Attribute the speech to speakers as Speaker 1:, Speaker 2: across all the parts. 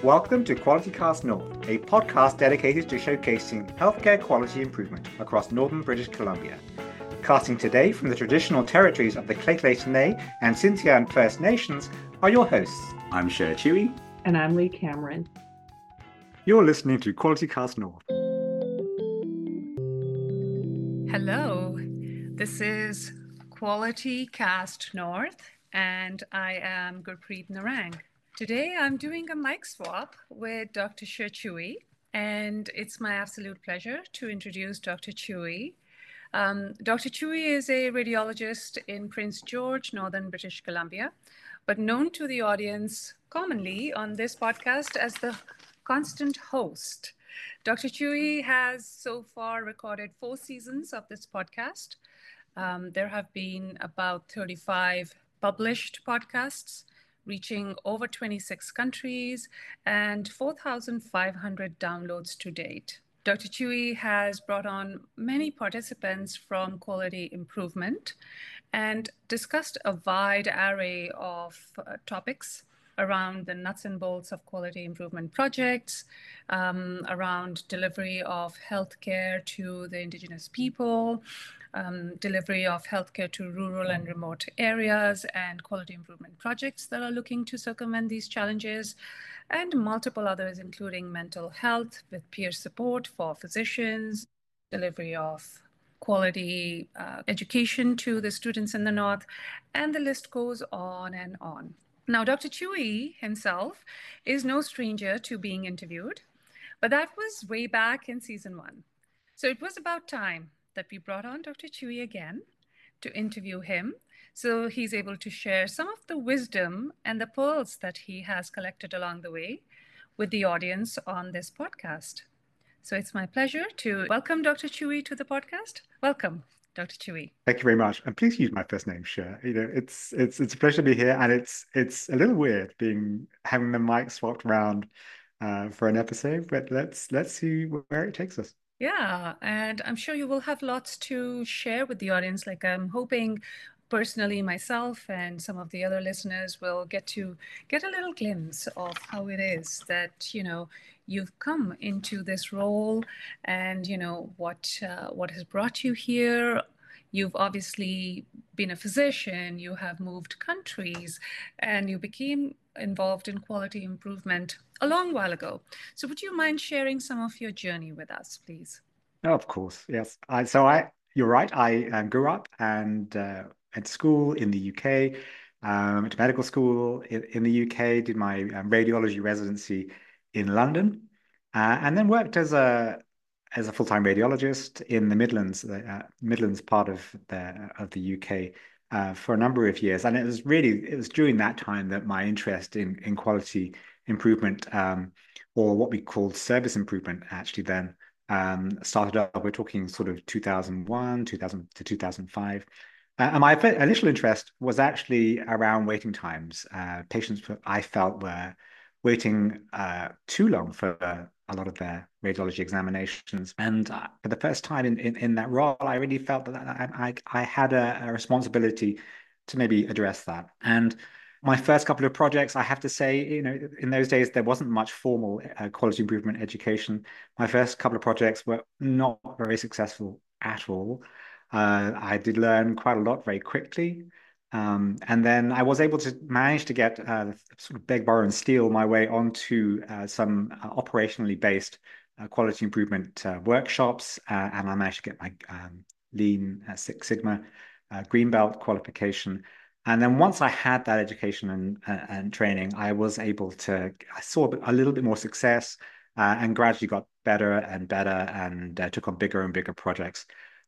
Speaker 1: Welcome to Quality Cast North, a podcast dedicated to showcasing healthcare quality improvement across northern British Columbia. Casting today from the traditional territories of the Lheidli and Sintian First Nations are your hosts.
Speaker 2: I'm Cher Chewy.
Speaker 3: And I'm Lee Cameron.
Speaker 1: You're listening to Quality Cast North.
Speaker 4: Hello, this is Quality Cast North, and I am Gurpreet Narang. Today I'm doing a mic swap with Dr. Cher Chewy, and it's my absolute pleasure to introduce Dr. Chewy. Dr. Chewy is a radiologist in Prince George, Northern British Columbia, but known to the audience commonly on this podcast as the constant host. Dr. Chewy has so far recorded 4 seasons of this podcast. There have been about 35 published podcasts, reaching over 26 countries and 4,500 downloads to date. Dr. Chewy has brought on many participants from quality improvement and discussed a wide array of topics around the nuts and bolts of quality improvement projects, around delivery of healthcare to the Indigenous people, delivery of healthcare to rural and remote areas, and quality improvement projects that are looking to circumvent these challenges, and multiple others, including mental health with peer support for physicians, delivery of quality education to the students in the North, and the list goes on and on. Now, Dr. Chewy himself is no stranger to being interviewed, but that was way back in season 1. So it was about time that we brought on Dr. Chewy again to interview him, so he's able to share some of the wisdom and the pearls that he has collected along the way with the audience on this podcast. So it's my pleasure to welcome Dr. Chewy to the podcast. Welcome, Dr. Chewy.
Speaker 1: Thank you very much, and please use my first name, Cher. It's a pleasure to be here, and it's a little weird having the mic swapped around for an episode, but let's see where it takes us.
Speaker 4: Yeah, and I'm sure you will have lots to share with the audience. Like, I'm hoping personally myself and some of the other listeners will get to get a little glimpse of how it is that, you've come into this role and, what has brought you here. You've obviously been a physician, you have moved countries, and you became involved in quality improvement a long while ago. So would you mind sharing some of your journey with us, please?
Speaker 1: Oh, of course, yes. You're right. I grew up and at school in the UK, went to medical school in the UK, did my radiology residency in London, and then worked as a full-time radiologist in the Midlands, the Midlands part of the UK, for a number of years. And it was during that time that my interest in quality improvement, or what we called service improvement, actually then started up. We're talking sort of 2001, 2000 to 2005. And my initial interest was actually around waiting times. Patients, I felt, were waiting too long for a lot of their radiology examinations. And for the first time in that role, I really felt that I had a responsibility to maybe address that. And my first couple of projects, I have to say, in those days, there wasn't much formal quality improvement education. My first couple of projects were not very successful at all. I did learn quite a lot very quickly. And then I was able to manage to get sort of beg, borrow, and steal my way onto some operationally based quality improvement workshops. And I managed to get my Lean Six Sigma Green Belt qualification. And then once I had that education and training, I saw a little bit more success and gradually got better and better and took on bigger and bigger projects.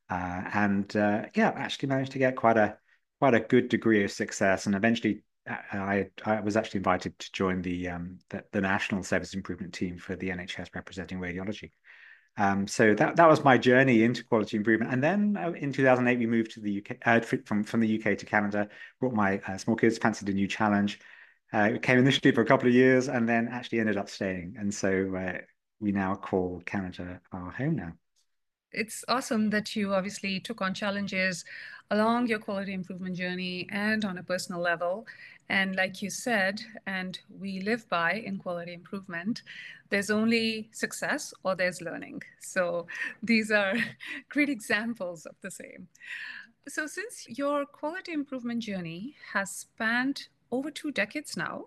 Speaker 1: Actually managed to get quite a good degree of success. And eventually I was actually invited to join the national service improvement team for the NHS representing radiology. So that was my journey into quality improvement. And then in 2008, we moved to the UK, from the UK to Canada, brought my small kids, fancied a new challenge. Came initially for a couple of years and then actually ended up staying. And so we now call Canada our home now.
Speaker 4: It's awesome that you obviously took on challenges along your quality improvement journey and on a personal level. And like you said, and we live by in quality improvement, there's only success or there's learning. So these are great examples of the same. So, since your quality improvement journey has spanned over 2 decades now,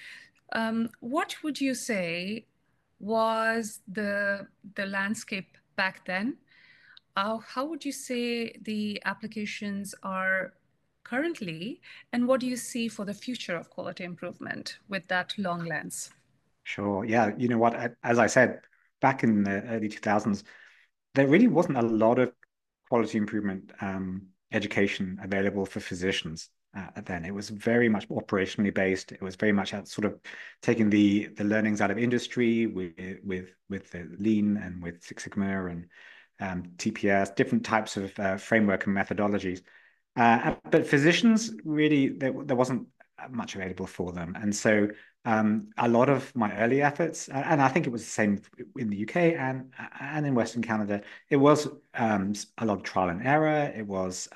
Speaker 4: what would you say was the landscape back then? How would you say the applications are currently, and what do you see for the future of quality improvement with that long lens?
Speaker 1: Sure. Yeah. You know what? As I said, back in the early 2000s, there really wasn't a lot of quality improvement education available for physicians then. It was very much operationally based. It was very much at sort of taking the learnings out of industry with the Lean and with Six Sigma and TPS, different types of framework and methodologies. But physicians really there wasn't much available for them, and so a lot of my early efforts, and I think it was the same in the UK and in Western Canada, it was a lot of trial and error. It was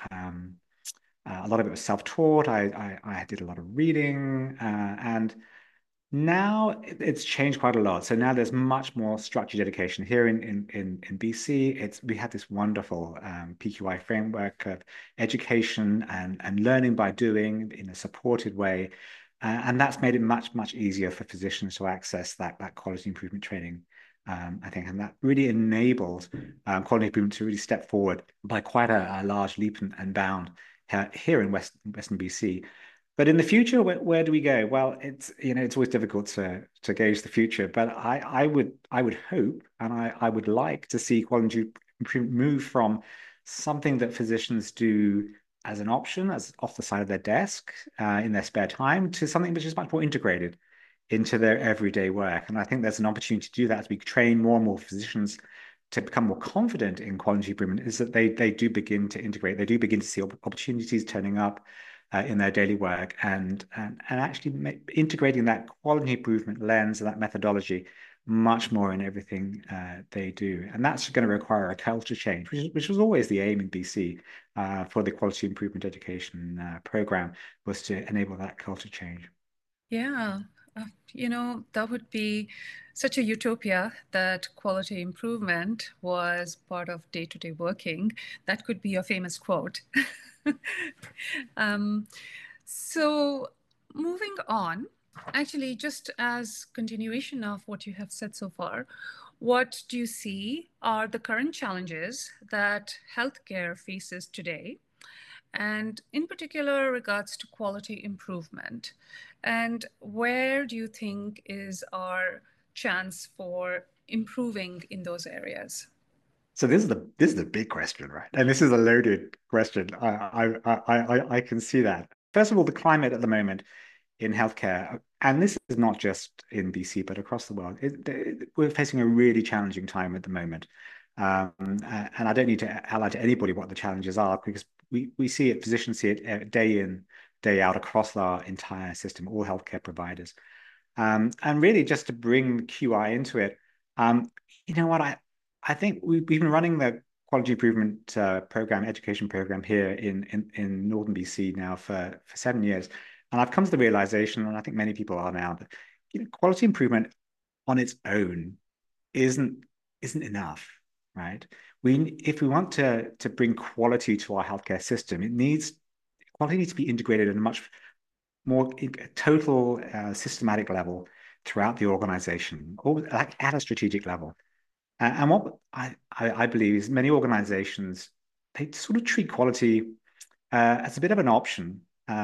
Speaker 1: a lot of it was self-taught. I did a lot of reading, and now it's changed quite a lot. So now there's much more structured education here in BC. We have this wonderful PQI framework of education and learning by doing in a supported way, and that's made it much easier for physicians to access that quality improvement training. I think, and that really enables quality improvement to really step forward by quite a large leap and bound here in Western BC. But in the future, where do we go? Well, it's always difficult to gauge the future, but I would hope and I would like to see quality improvement move from something that physicians do as an option, as off the side of their desk in their spare time, to something which is much more integrated into their everyday work. And I think there's an opportunity to do that as we train more and more physicians to become more confident in quality improvement, is that they do begin to integrate, they do begin to see opportunities turning up in their daily work, and actually integrating that quality improvement lens and that methodology much more in everything they do. And that's going to require a culture change, which was always the aim in BC for the quality improvement education program, was to enable that culture change.
Speaker 4: Yeah, that would be such a utopia that quality improvement was part of day-to-day working. That could be a famous quote. Um, so moving on, actually, just as continuation of what you have said so far, what do you see are the current challenges that healthcare faces today? And in particular regards to quality improvement. And where do you think is our chance for improving in those areas?
Speaker 1: So this is the big question, right? And this is a loaded question. I can see that. First of all, the climate at the moment in healthcare, and this is not just in BC, but across the world, we're facing a really challenging time at the moment. And I don't need to highlight to anybody what the challenges are, because we see it, physicians see it day in, day out across our entire system, all healthcare providers. And really just to bring QI into it, um, you know what, I think we've been running the quality improvement program, education program here in northern BC now for 7 years. And I've come to the realization, and I think many people are now, that quality improvement on its own isn't isn't enough, right? If we want to bring quality to our healthcare system, quality needs to be integrated in a much more total systematic level throughout the organization, or like at a strategic level. And what I believe is many organizations, they sort of treat quality as a bit of an option,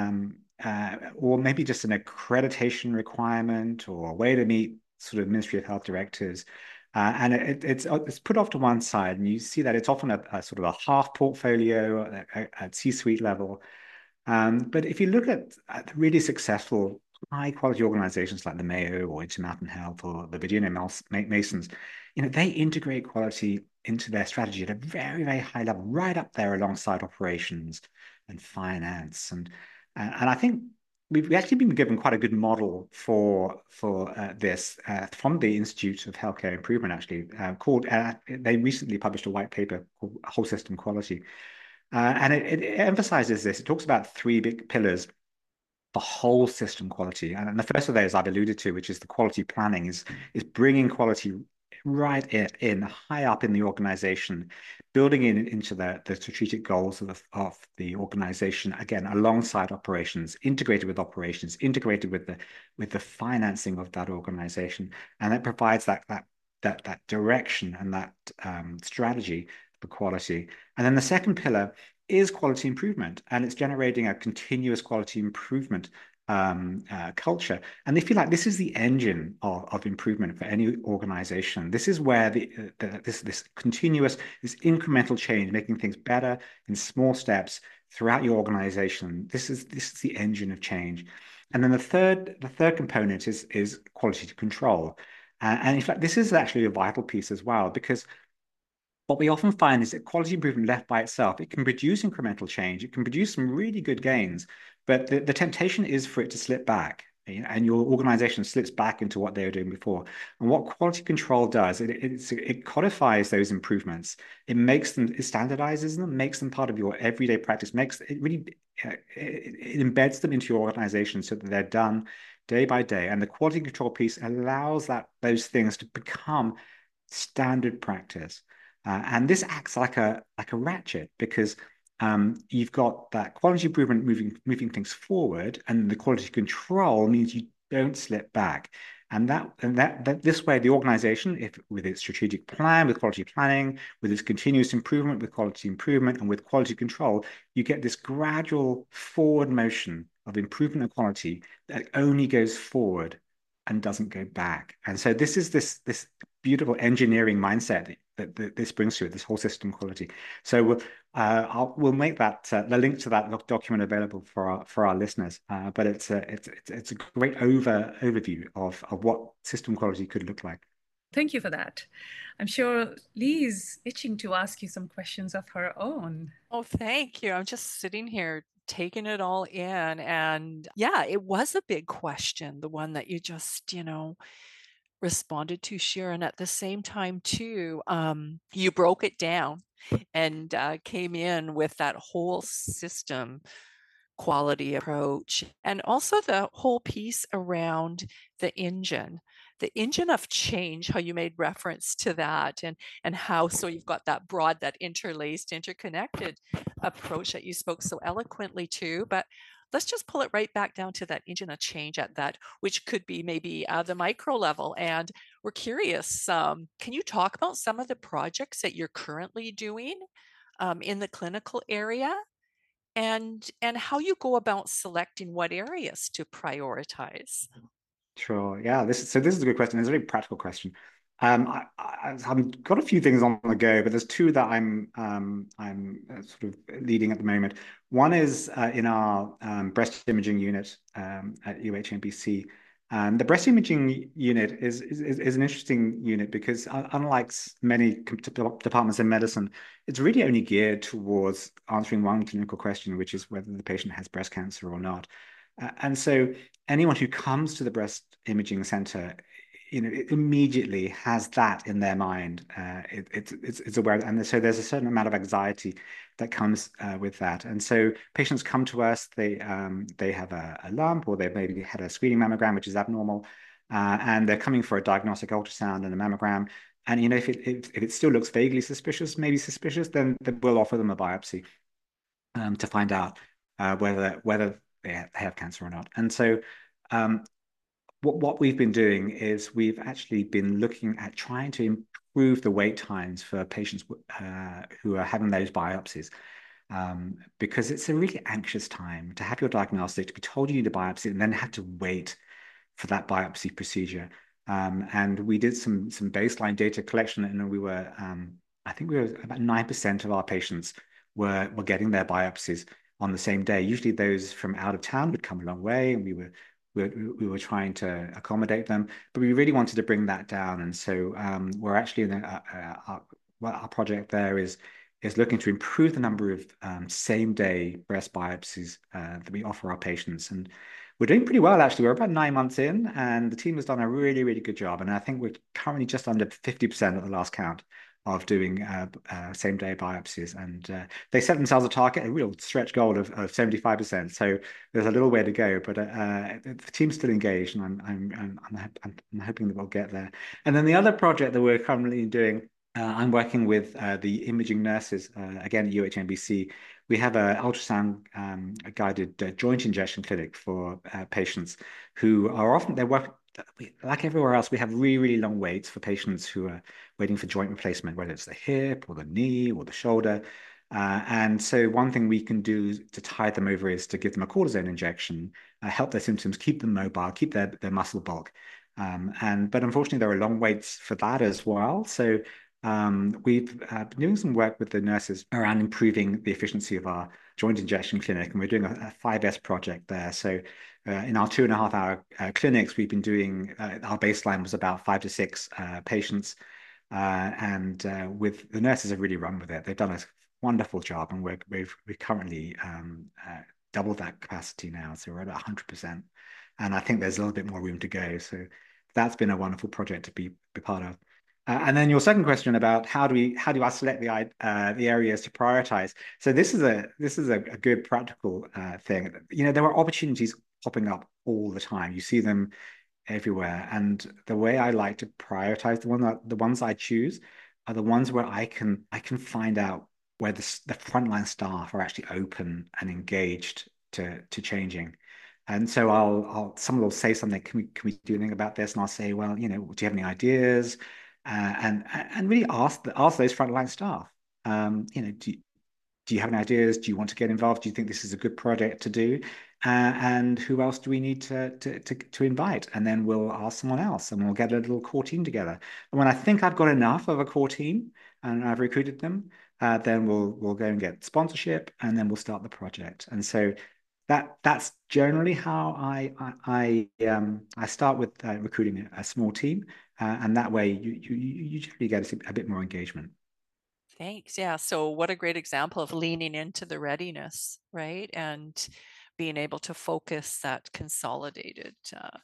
Speaker 1: or maybe just an accreditation requirement or a way to meet sort of Ministry of Health directives. And it's put off to one side, and you see that it's often a sort of a half portfolio at C-suite level. But if you look at the really successful high quality organizations like the Mayo or Intermountain Health or the Virginia Masons, they integrate quality into their strategy at a very high level, right up there alongside operations and finance. And I think we've actually been given quite a good model for this from the Institute of Healthcare Improvement, actually, called, they recently published a white paper called Whole System Quality. And it emphasizes this. It talks about three big pillars for whole system quality. And the first of those I've alluded to, which is the quality planning, is bringing quality right in high up in the organization, building into the strategic goals of the organization, again, alongside operations, integrated with the financing of that organization. And that provides that direction and that strategy for quality. And then the second pillar is quality improvement, and it's generating a continuous quality improvement culture. And they feel like this is the engine of improvement for any organization. This is where this continuous, this incremental change, making things better in small steps throughout your organization. This is the engine of change. And then the third component is quality control. And in fact, this is actually a vital piece as well, because what we often find is that quality improvement left by itself, it can produce incremental change, it can produce some really good gains, but the temptation is for it to slip back. And your organization slips back into what they were doing before. And what quality control does, it codifies those improvements. It makes them, it standardizes them, makes them part of your everyday practice, makes it really, it embeds them into your organization so that they're done day by day. And the quality control piece allows those things to become standard practice. And this acts like a ratchet, because you've got that quality improvement moving things forward, and the quality control means you don't slip back. And that this way, the organization, if with its strategic plan, with quality planning, with its continuous improvement, with quality improvement, and with quality control, you get this gradual forward motion of improvement and quality that only goes forward and doesn't go back. And so this is this beautiful engineering mindset that this brings to it, this whole system quality. So we'll make that the link to that document available for our listeners. But it's a great overview of what system quality could look like.
Speaker 4: Thank you for that. I'm sure Lee's itching to ask you some questions of her own.
Speaker 2: Oh, thank you. I'm just sitting here taking it all in. And yeah, it was a big question, the one that you just, responded to, Sharon. At the same time, too, you broke it down and came in with that whole system quality approach, and also the whole piece around the engine of change, how you made reference to that, and how, so you've got that broad, that interlaced, interconnected approach that you spoke so eloquently to. But let's just pull it right back down to that engine of change, at that, which could be maybe the micro level. And we're curious, can you talk about some of the projects that you're currently doing in the clinical area, and how you go about selecting what areas to prioritize?
Speaker 1: Sure. Yeah. This is a good question. It's a very practical question. I've got a few things on the go, but there's two that I'm sort of leading at the moment. One is in our breast imaging unit at UHMBC. And the breast imaging unit is an interesting unit, because unlike many departments in medicine, it's really only geared towards answering one clinical question, which is whether the patient has breast cancer or not. And so anyone who comes to the breast imaging center, it immediately has that in their mind. It's aware, and so there's a certain amount of anxiety that comes with that. And so patients come to us, they have a lump, or they've maybe had a screening mammogram, which is abnormal, and they're coming for a diagnostic ultrasound and a mammogram. And if it still looks vaguely suspicious, maybe suspicious, then we'll offer them a biopsy to find out whether they have cancer or not. And so um, what we've been doing is we've actually been looking at trying to improve the wait times for patients who are having those biopsies. Because it's a really anxious time to have your diagnostic, to be told you need a biopsy, and then have to wait for that biopsy procedure. And we did some baseline data collection, and I think we were about 9% of our patients were getting their biopsies on the same day. Usually those from out of town would come a long way, and we were trying to accommodate them, but we really wanted to bring that down. And so we're actually our project there is looking to improve the number of same day breast biopsies that we offer our patients. And we're doing pretty well, actually. We're about 9 months in, and the team has done a really, really good job. And I think we're currently just under 50% at the last count of doing same-day biopsies. And they set themselves a target, a real stretch goal of 75%. So there's a little way to go, but the team's still engaged, and I'm hoping that we'll get there. And then the other project that we're currently doing, I'm working with the imaging nurses, again at UHMBC. We have an ultrasound guided joint injection clinic for patients who are often, they're working, like everywhere else, we have really, really long waits for patients who are waiting for joint replacement, whether it's the hip or the knee or the shoulder. And so one thing we can do to tide them over is to give them a cortisone injection, help their symptoms, keep them mobile, keep their muscle bulk. But unfortunately, there are long waits for that as well. So we've been doing some work with the nurses around improving the efficiency of our joint injection clinic, and we're doing a 5S project there. So in our 2.5 hour clinics, we've been doing, our baseline was about 5 to 6 patients. With the nurses have really run with it. They've done a wonderful job, and we've currently doubled that capacity now. So we're at 100%. And I think there's a little bit more room to go. So that's been a wonderful project to be part of. And then your second question about how do I select the areas to prioritize? So this is a good practical thing. There are opportunities popping up all the time. You see them everywhere, and the way I like to prioritize the ones I choose are the ones where I can find out where the frontline staff are actually open and engaged to changing. And so someone will say something, can we do anything about this? And I'll say, well, do you have any ideas? And really ask those frontline staff, do you have any ideas? Do you want to get involved? Do you think this is a good project to do? And who else do we need to invite? And then we'll ask someone else, and we'll get a little core team together. And when I think I've got enough of a core team and I've recruited them, then we'll go and get sponsorship, and then we'll start the project. And so that's generally how I start with recruiting a small team, and that way you generally get a bit more engagement.
Speaker 2: Thanks. Yeah. So what a great example of leaning into the readiness, right? And being able to focus that consolidated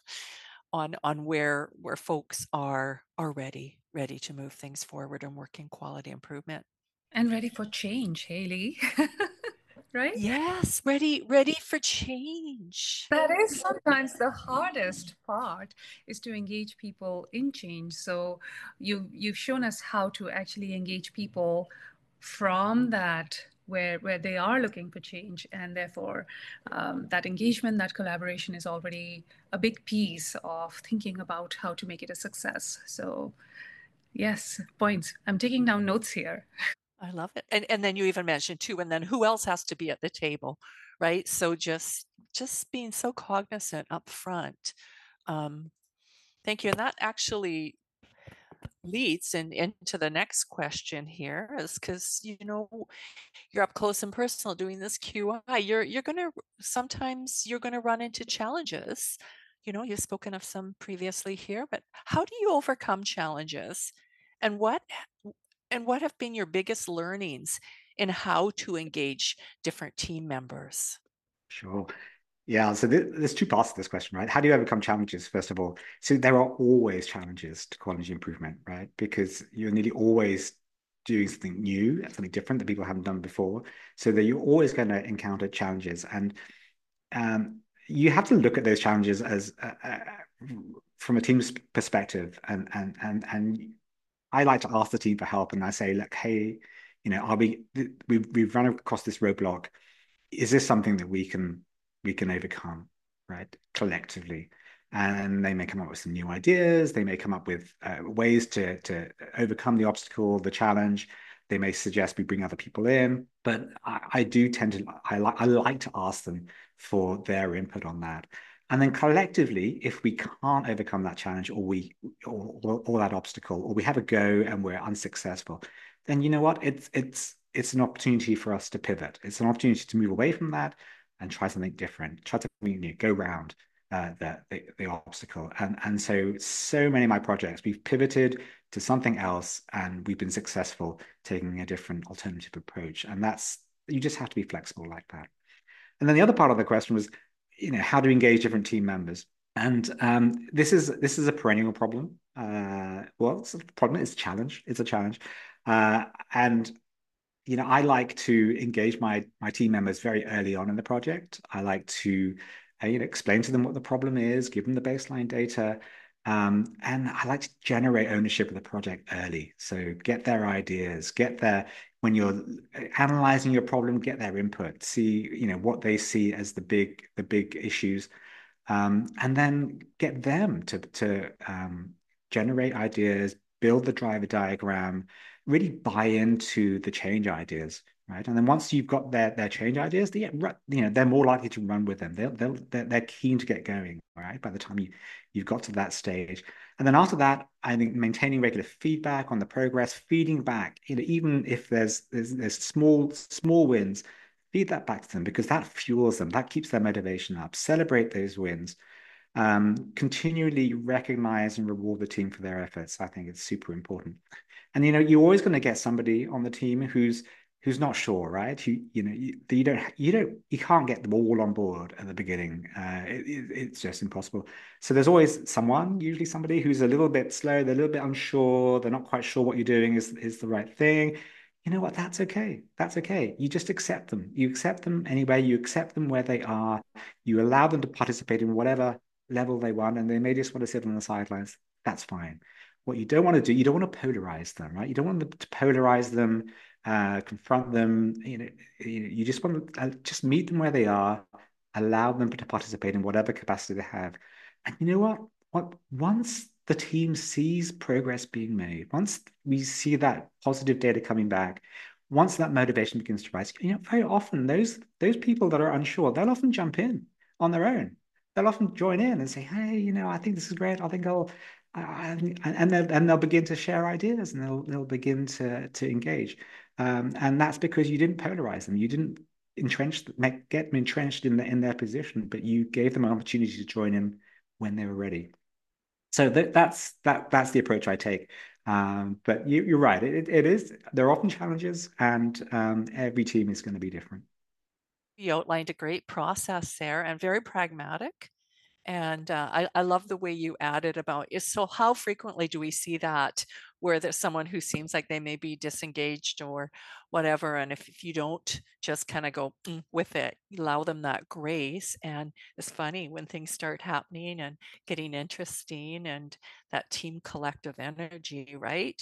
Speaker 2: on where folks are ready to move things forward and work in quality improvement.
Speaker 4: And ready for change, Haley. Right?
Speaker 2: Yes, ready for change.
Speaker 4: That is sometimes the hardest part, is to engage people in change. So you've shown us how to actually engage people from that where they are looking for change, and therefore that engagement, that collaboration is already a big piece of thinking about how to make it a success. So yes, points. I'm taking down notes here.
Speaker 2: I love it. And then you even mentioned too, and then who else has to be at the table, right? So just being so cognizant up front. Thank you. And that actually leads into the next question here, is because you're up close and personal doing this QI. You're gonna sometimes you're gonna run into challenges. You've spoken of some previously here, but how do you overcome challenges? And what have been your biggest learnings in how to engage different team members?
Speaker 1: Sure. Yeah, so there's two parts to this question, right? How do you overcome challenges, first of all? So there are always challenges to quality improvement, right? Because you're nearly always doing something new, something different that people haven't done before. So that you're always going to encounter challenges. And you have to look at those challenges as from a team's perspective. And I like to ask the team for help, and I say, look, hey, we've run across this roadblock. Is this something that we can overcome, right, collectively? And they may come up with some new ideas. They may come up with ways to overcome the obstacle, the challenge. They may suggest we bring other people in, but I do tend to I like to ask them for their input on that. And then collectively, if we can't overcome that challenge, or that obstacle, or we have a go and we're unsuccessful, then you know what? It's an opportunity for us to pivot. It's an opportunity to move away from that and try something different. Try to go around the obstacle. And so many of my projects, we've pivoted to something else, and we've been successful taking a different alternative approach. And you just have to be flexible like that. And then the other part of the question was, how to engage different team members. And this is a perennial problem. Well, it's a problem. It's a challenge. And I like to engage my team members very early on in the project. I like to, explain to them what the problem is, give them the baseline data, and I like to generate ownership of the project early. So get their ideas, when you're analyzing your problem, get their input, see, what they see as the big issues, and then get them to generate ideas, build the driver diagram, really buy into the change ideas, right? And then once you've got their change ideas, they're more likely to run with them. They're keen to get going, right? By the time you've got to that stage, and then after that, I think maintaining regular feedback on the progress, feeding back, even if there's small wins, feed that back to them because that fuels them, that keeps their motivation up. Celebrate those wins, continually recognize and reward the team for their efforts. I think it's super important. And you're always going to get somebody on the team who's not sure, right? You can't get them all on board at the beginning. It's just impossible. So there's always usually somebody who's a little bit slow, they're a little bit unsure, they're not quite sure what you're doing is the right thing. You know what? That's okay. That's okay. You just accept them. You accept them anyway. You accept them where they are. You allow them to participate in whatever level they want, and they may just want to sit on the sidelines. That's fine. What you don't want to do, you don't want to polarize them, right? You don't want them to polarize them, confront them. You just want to just meet them where they are, allow them to participate in whatever capacity they have. And you know what? Once the team sees progress being made, once we see that positive data coming back, once that motivation begins to rise, very often those people that are unsure, they'll often jump in on their own. They'll often join in and say, "Hey, I think this is great. I think and they'll begin to share ideas and they'll begin to engage, and that's because you didn't polarize them. You didn't get them entrenched in their position, but you gave them an opportunity to join in when they were ready. So that's the approach I take. But you're right. It is. There are often challenges, and every team is going to be different.
Speaker 2: You outlined a great process there and very pragmatic. And I love the way you added about is so how frequently do we see that where there's someone who seems like they may be disengaged or whatever, and if you don't just kind of go with it, allow them that grace. And it's funny when things start happening and getting interesting and that team collective energy, right?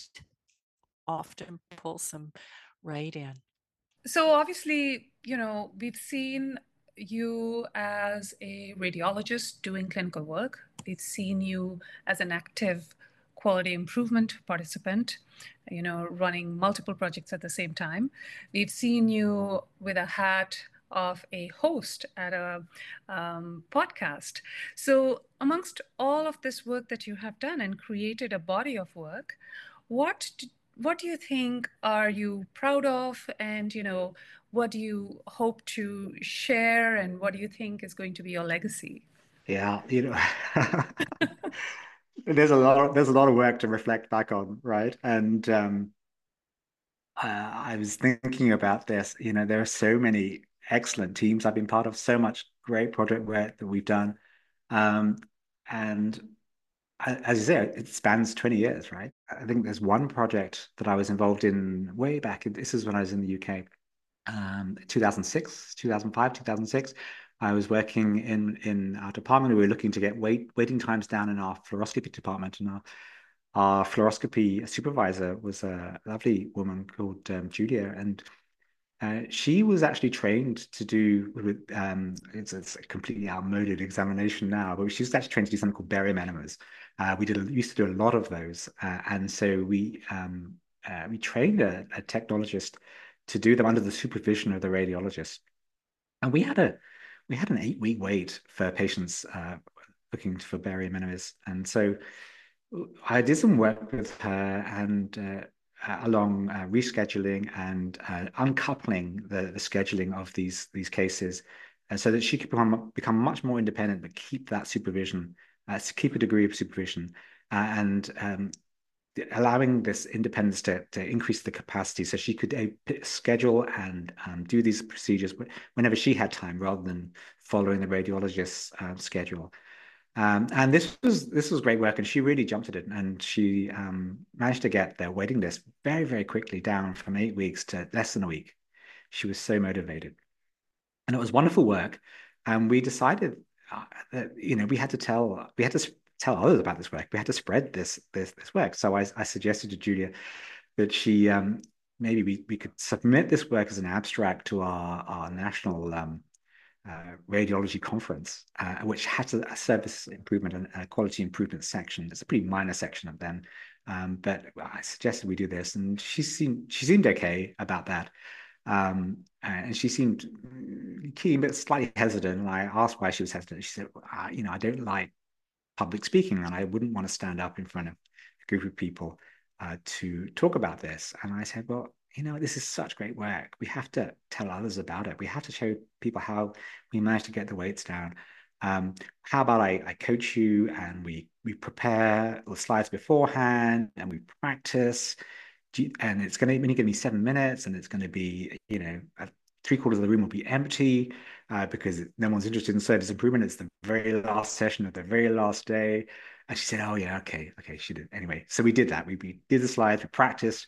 Speaker 2: Often pulls them right in.
Speaker 4: So obviously, we've seen you as a radiologist doing clinical work. We've seen you as an active quality improvement participant, running multiple projects at the same time. We've seen you with a hat of a host at a podcast. So amongst all of this work that you have done and created a body of work, what do you think are you proud of, and what do you hope to share, and what do you think is going to be your legacy?
Speaker 1: Yeah, there's a lot of work to reflect back on, right? And I was thinking about this. There are so many excellent teams I've been part of, so much great project work that we've done, um, and as you say, it spans 20 years, right? I think there's one project that I was involved in way back. This is when I was in the UK, 2006, 2005, 2006. I was working in our department. We were looking to get waiting times down in our fluoroscopy department, and our fluoroscopy supervisor was a lovely woman called Julia, and she was actually trained to do with it's a completely outmoded examination now, but she was actually trained to do something called barium enemas. We used to do a lot of those, and so we trained a technologist to do them under the supervision of the radiologist. And we had an 8-week wait for patients looking for barium enemas, and so I did some work with her and along rescheduling and uncoupling the scheduling of these cases, so that she could become much more independent, but keep that supervision, keep a degree of supervision, and allowing this independence to increase the capacity, so she could schedule and do these procedures whenever she had time, rather than following the radiologist's schedule. And this was great work, and she really jumped at it, and she managed to get their waiting list very, very quickly down from 8 weeks to less than a week. She was so motivated, and it was wonderful work. And we decided that we had to tell others about this work. We had to spread this work. So I suggested to Julia that she maybe we could submit this work as an abstract to our national radiology conference, which had a service improvement and a quality improvement section. It's a pretty minor section of them, but I suggested we do this, and she seemed okay about that. And she seemed keen, but slightly hesitant. And I asked why she was hesitant. She said, I don't like public speaking, and I wouldn't want to stand up in front of a group of people to talk about this. And I said, well, this is such great work. We have to tell others about it. We have to show people how we managed to get the weights down. How about I coach you, and we prepare the slides beforehand, and we practice, and it's only going to be 7 minutes, and it's going to be, three-quarters of the room will be empty because no one's interested in service improvement. It's the very last session of the very last day. And she said, oh, yeah, okay. She did. Anyway, so we did that. We did the slides, we practiced,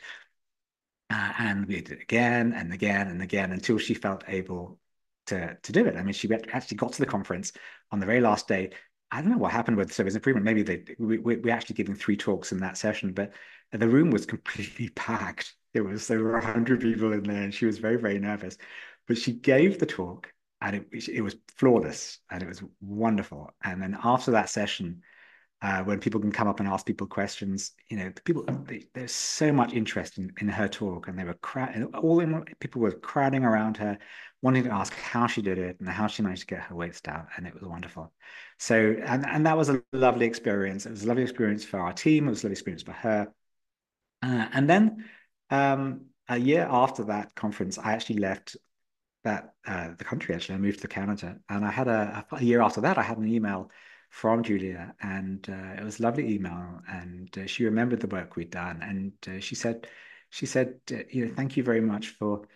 Speaker 1: and we did it again and again and again until she felt able to do it. I mean, she actually got to the conference on the very last day. I don't know what happened with service improvement. Maybe we actually giving 3 talks in that session, but the room was completely packed. There were 100 people in there, and she was very, very nervous. But she gave the talk, and it was flawless, and it was wonderful. And then after that session, when people can come up and ask people questions, there's so much interest in her talk, and they were people were crowding around her, wanting to ask how she did it and how she managed to get her weights down, and it was wonderful. So, and that was a lovely experience. It was a lovely experience for our team. It was a lovely experience for her. And then a year after that conference, I actually left the country. Actually, I moved to Canada, and I had a year after that, I had an email from Julia, and it was a lovely email, and she remembered the work we'd done, and she said, thank you very much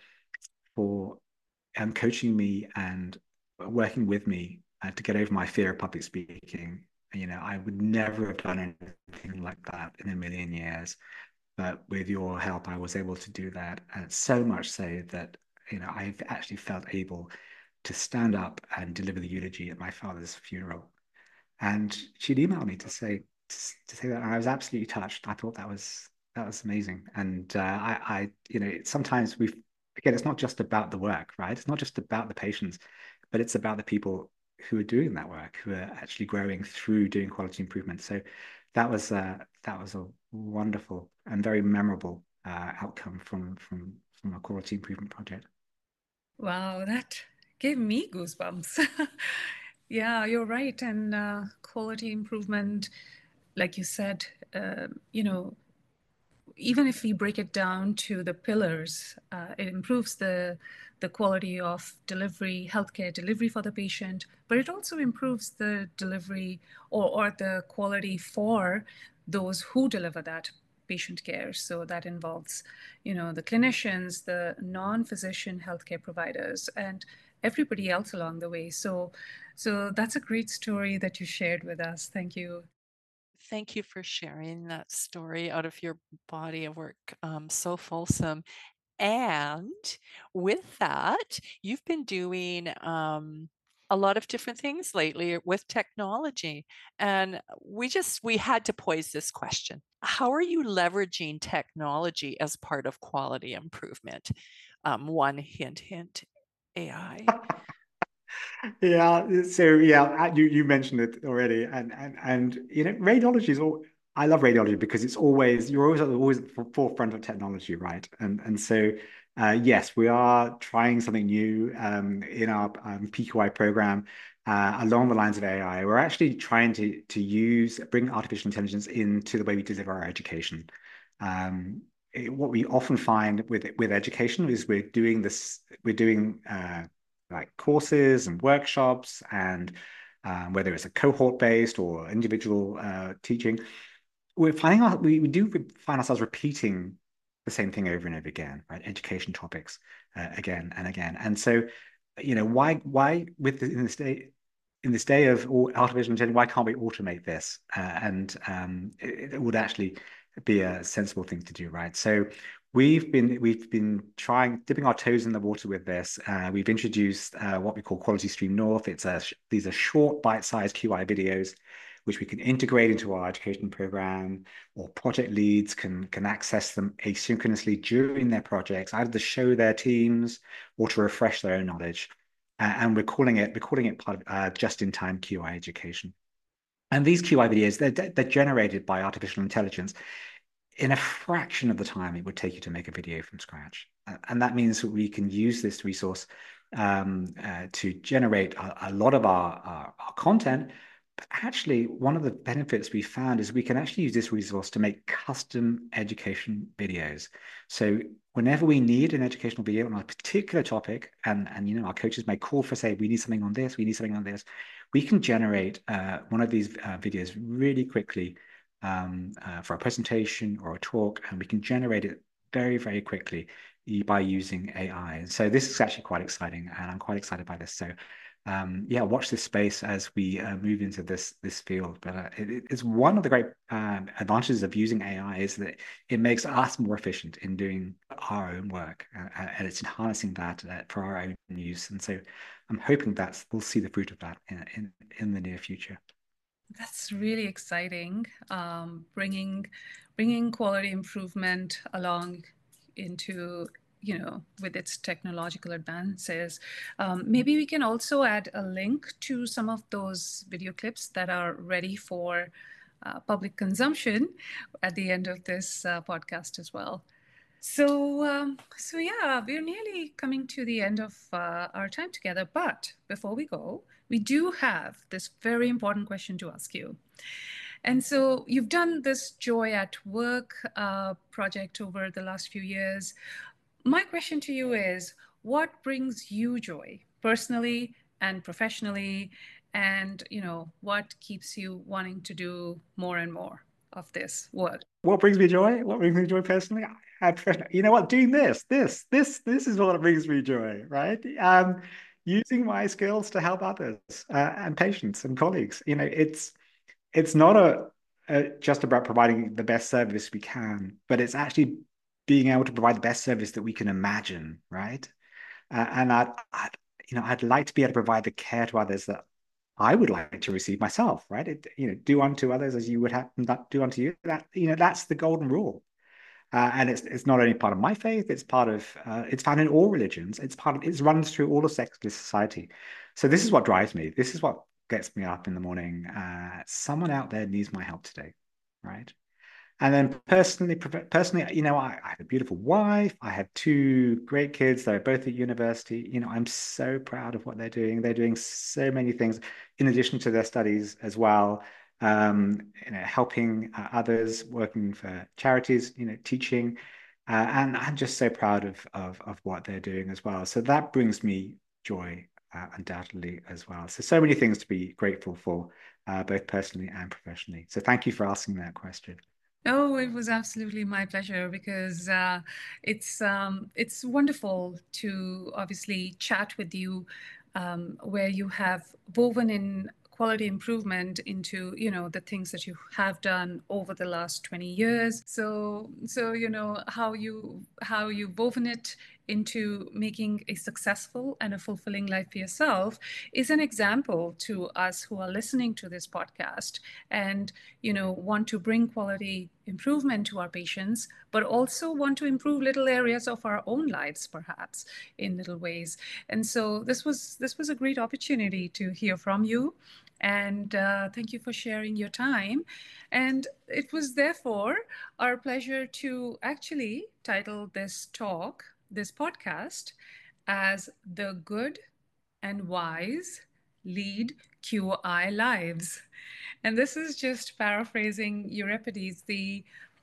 Speaker 1: for coaching me and working with me to get over my fear of public speaking. I would never have done anything like that in a million years, but with your help, I was able to do that, and so much so that I've actually felt able to stand up and deliver the eulogy at my father's funeral. And she'd emailed me to say that, I was absolutely touched. I thought that was amazing. And sometimes again, it's not just about the work, right? It's not just about the patients, but it's about the people who are doing that work, who are actually growing through doing quality improvement. So that was a wonderful and very memorable outcome from a quality improvement project.
Speaker 4: Wow, that gave me goosebumps. Yeah, you're right. And quality improvement, like you said, you know, even if we break it down to the pillars, it improves the quality of delivery, healthcare delivery for the patient, but it also improves the delivery or the quality for those who deliver that patient care. So that involves, the clinicians, the non-physician healthcare providers, and everybody else along the way. So that's a great story that you shared with us. Thank you.
Speaker 2: Thank you for sharing that story out of your body of work. So fulsome. And with that, you've been doing a lot of different things lately with technology. And we had to pose this question. How are you leveraging technology as part of quality improvement? One hint, hint, AI.
Speaker 1: Yeah, so yeah, you mentioned it already, and radiology is all. I love radiology because you're always at the forefront of technology, right? And so yes, we are trying something new in our PQI program along the lines of AI. We're actually trying to bring artificial intelligence into the way we deliver our education. What we often find with education is we're doing like courses and workshops, and whether it's a cohort based or individual teaching, we do find ourselves repeating the same thing over and over again, right? Education topics again and again. And so, why in this day in this day of artificial intelligence, why can't we automate this? It would actually be a sensible thing to do, right? So we've been trying dipping our toes in the water with this. We've introduced what we call Quality Stream North. These are short, bite-sized QI videos, which we can integrate into our education program, or project leads can access them asynchronously during their projects, either to show their teams or to refresh their own knowledge. And we're calling it part of just-in-time QI education. And these QI videos, they're generated by artificial intelligence in a fraction of the time it would take you to make a video from scratch. And that means that we can use this resource to generate a lot of our content. But actually, one of the benefits we found is we can actually use this resource to make custom education videos. So whenever we need an educational video on a particular topic, and our coaches may call for, say, we need something on this, we need something on this, we can generate one of these videos really quickly for a presentation or a talk, and we can generate it very, very quickly by using AI. And so this is actually quite exciting, and I'm quite excited by this. So yeah, watch this space as we move into this field. But it's one of the great advantages of using AI is that it makes us more efficient in doing our own work, and it's harnessing that for our own use. And so I'm hoping that we'll see the fruit of that in the near future.
Speaker 4: That's really exciting. Bringing quality improvement along into, with its technological advances. Maybe we can also add a link to some of those video clips that are ready for public consumption at the end of this podcast as well. So yeah, we're nearly coming to the end of our time together. But before we go, we do have this very important question to ask you. And so you've done this Joy at Work project over the last few years. My question to you is, what brings you joy personally and professionally? And, what keeps you wanting to do more and more of this work?
Speaker 1: What brings me joy? What brings me joy personally? You know what? Doing this is what brings me joy, right? Using my skills to help others and patients and colleagues. It's not just about providing the best service we can, but it's actually being able to provide the best service that we can imagine, right? And I'd like to be able to provide the care to others that I would like to receive myself, right? Do unto others as you would have them do unto you. That's the golden rule. And it's not only part of my faith, it's found in all religions. It runs through all of secular society. So this is what drives me. This is what gets me up in the morning. Someone out there needs my help today, right? And then personally, I have a beautiful wife. I have two great kids. They're both at university. I'm so proud of what they're doing. They're doing so many things in addition to their studies as well. Helping others, working for charities, teaching. And I'm just so proud of what they're doing as well. So that brings me joy, undoubtedly, as well. So many things to be grateful for, both personally and professionally. So thank you for asking that question.
Speaker 4: Oh, it was absolutely my pleasure because it's wonderful to obviously chat with you, where you have woven in quality improvement into the things that you have done over the last 20 years. So how you've woven it into making a successful and a fulfilling life for yourself is an example to us who are listening to this podcast and want to bring quality improvement to our patients, but also want to improve little areas of our own lives, perhaps in little ways. And so this was a great opportunity to hear from you. And thank you for sharing your time. And it was therefore our pleasure to actually title this podcast, as The Good and Wise Lead QI Lives. And this is just paraphrasing Euripides, the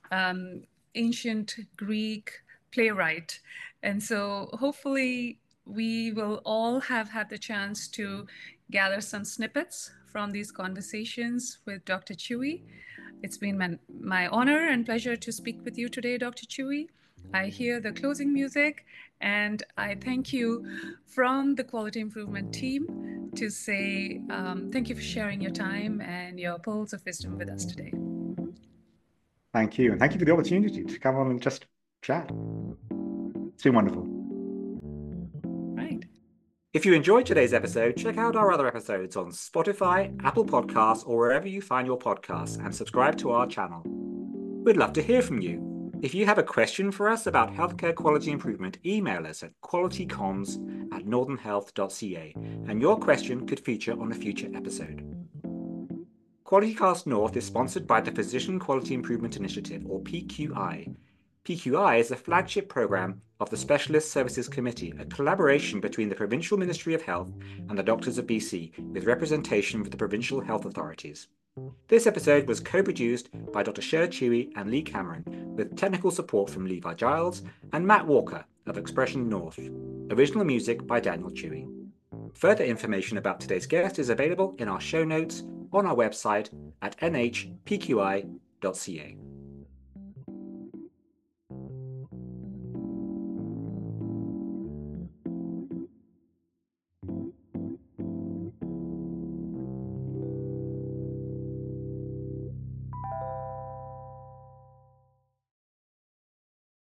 Speaker 4: ancient Greek playwright. And so hopefully we will all have had the chance to gather some snippets from these conversations with Dr. Chewy. It's been my honor and pleasure to speak with you today, Dr. Chewy. I hear the closing music, and I thank you from the Quality Improvement team to say thank you for sharing your time and your pearls of wisdom with us today.
Speaker 1: Thank you. And thank you for the opportunity to come on and just chat. It's been wonderful.
Speaker 4: Right.
Speaker 1: If you enjoyed today's episode, check out our other episodes on Spotify, Apple Podcasts, or wherever you find your podcasts, and subscribe to our channel. We'd love to hear from you. If you have a question for us about healthcare quality improvement, email us at qualitycomms@northernhealth.ca, and your question could feature on a future episode. QualityCast North is sponsored by the Physician Quality Improvement Initiative, or PQI. PQI is a flagship program of the Specialist Services Committee, a collaboration between the Provincial Ministry of Health and the Doctors of BC, with representation for the provincial health authorities. This episode was co-produced by Dr. Cher Chewy and Lee Cameron, with technical support from Levi Giles and Matt Walker of Expression North. Original music by Daniel Chewy. Further information about today's guest is available in our show notes on our website at nhpqi.ca.